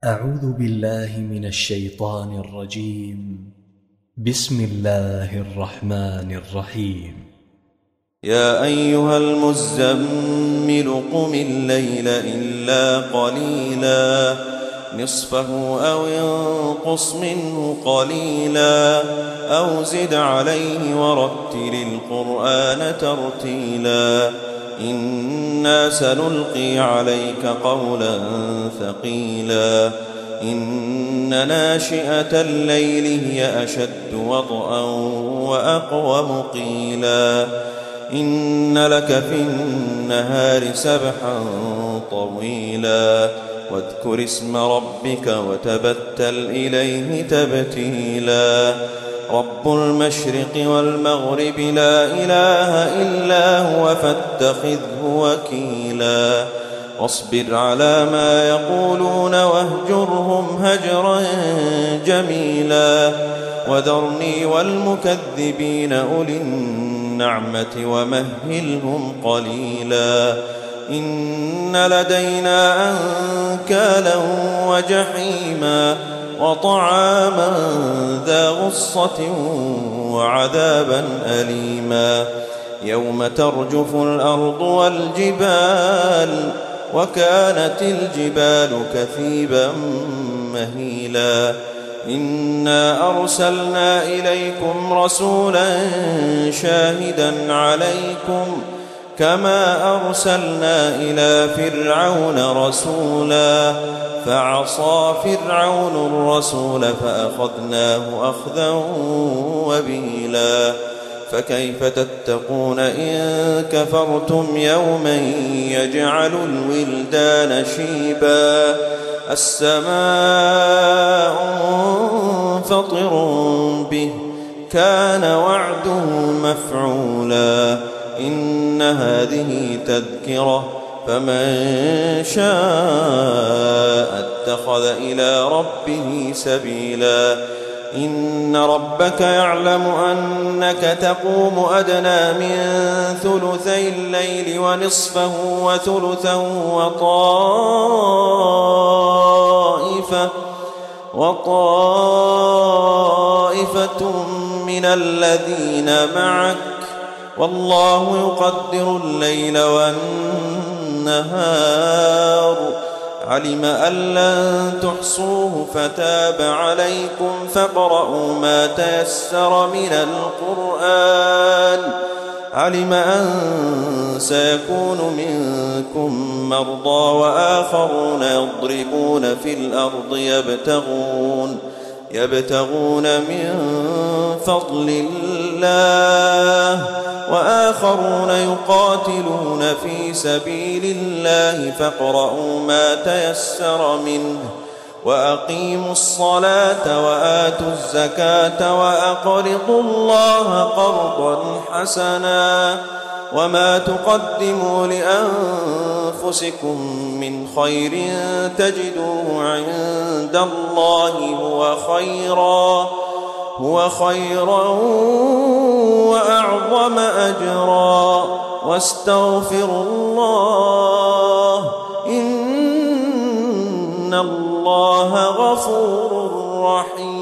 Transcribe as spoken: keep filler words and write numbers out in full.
أعوذ بالله من الشيطان الرجيم. بسم الله الرحمن الرحيم. يا أيها المزمل قم الليل إلا قليلا نصفه أو انقص منه قليلا أو زد عليه ورتل القرآن ترتيلا إنا سنلقي عليك قولا ثقيلا إن ناشئة الليل هي أشد وطئا وأقوم قيلا إن لك في النهار سبحا طويلا واذكر اسم ربك وتبتل إليه تبتيلا رب المشرق والمغرب لا إله إلا هو فاتخذه وكيلا واصبر على ما يقولون واهجرهم هجرا جميلا وذرني والمكذبين أولي النعمة ومهلهم قليلا إن لدينا أنكالا وجحيما وطعاما ذا غصة وعذابا أليما يوم ترجف الأرض والجبال وكانت الجبال كثيبا مهيلا إنا أرسلنا إليكم رسولا شاهدا عليكم كما أرسلنا إلى فرعون رسولا فعصى فرعون الرسول فأخذناه أخذا وبيلا فكيف تتقون إن كفرتم يوما يجعل الولدان شيبا السماء منفطر به كان وعده مفعولا إن هذه تذكرة فمن شاء اتخذ إلى ربه سبيلا إن ربك يعلم أنك تقوم أدنى من ثلثي الليل ونصفه وثلثا وطائفة وطائفة من الذين معك والله يقدر الليل والنهار علم أن لن تحصوه فتاب عليكم فاقرؤوا ما تيسر من القرآن علم أن سيكون منكم مرضى وآخرون يضربون في الأرض يبتغون يبتغون من فضل الله وآخرون يقاتلون في سبيل الله فاقرؤوا ما تيسر منه وأقيموا الصلاة وآتوا الزكاة وأقرضوا الله قرضا حسنا وما تقدموا لأنفسكم من خير تجدوه عند الله هو خيرا هو خيرا وأعظم أجرا واستغفروا الله إن الله غفور رحيم.